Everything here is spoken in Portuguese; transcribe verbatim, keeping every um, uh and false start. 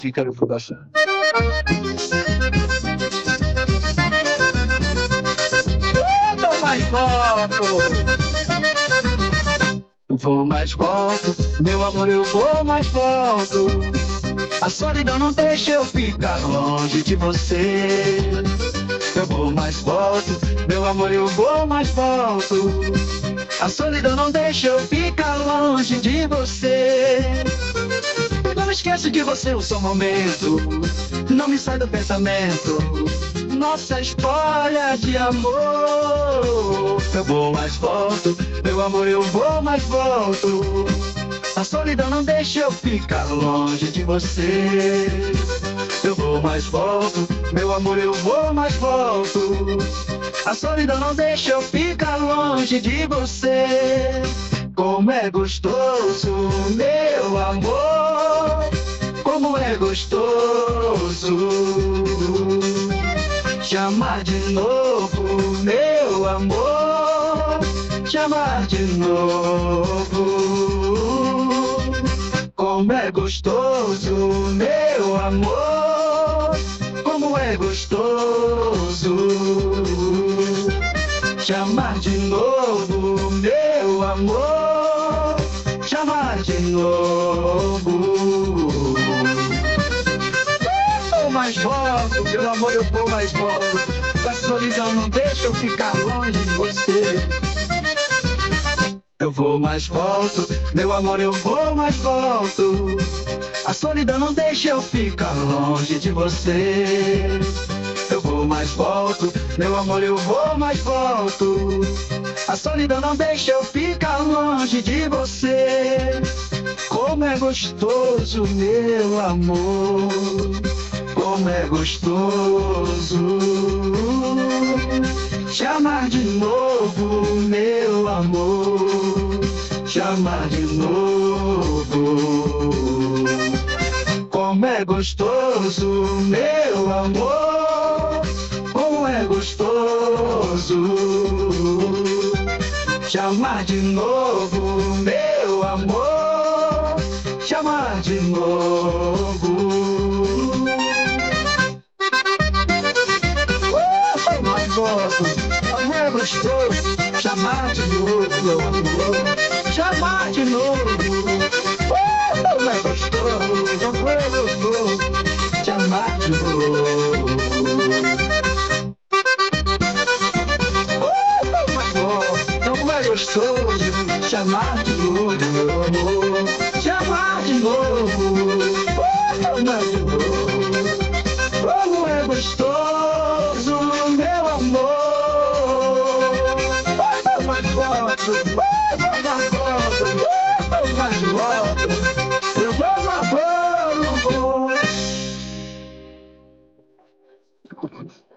Fica no coração. Vou mais volto. Vou mais volto, meu amor, eu vou mais volto. A solidão não deixa eu ficar longe de você. Eu vou mais volto, meu amor, eu vou mais volto. A solidão não deixa eu ficar longe de você. Não esqueço de você o seu momento, não me sai do pensamento nossa história de amor. Eu vou mais volto, meu amor, eu vou mais volto. A solidão não deixa eu ficar longe de você. Eu vou mais volto, meu amor, eu vou mais volto. A solidão não deixa eu ficar longe de você. Como é gostoso, meu amor, como é gostoso te amar de novo, meu amor, te amar de novo. Como é gostoso, meu amor, como é gostoso te amar de novo, meu amor, te amar de novo. Eu vou mais volto, meu amor, eu vou mais volto. A solidão não deixa eu ficar longe de você. Eu vou mais volto, meu amor, eu vou mais volto. A solidão não deixa eu ficar longe de você. Eu vou mais volto, meu amor, eu vou mais volto. A solidão não deixa eu ficar longe de você. Como é gostoso, meu amor, como é gostoso te amar de novo, meu amor, te amar de novo. Como é gostoso, meu amor, como é gostoso te amar de novo, meu amor, te amar de novo. Como é gostoso te amar de novo, meu amor, te amar de novo. Como é gostoso, como é gostoso te amar de novo. Como é gostoso te amar de novo, meu amor, te amar de novo. Como é gostoso, como é gostoso, meu amor. Mais volto, mais volto, mais volto. Eu vou mais volto.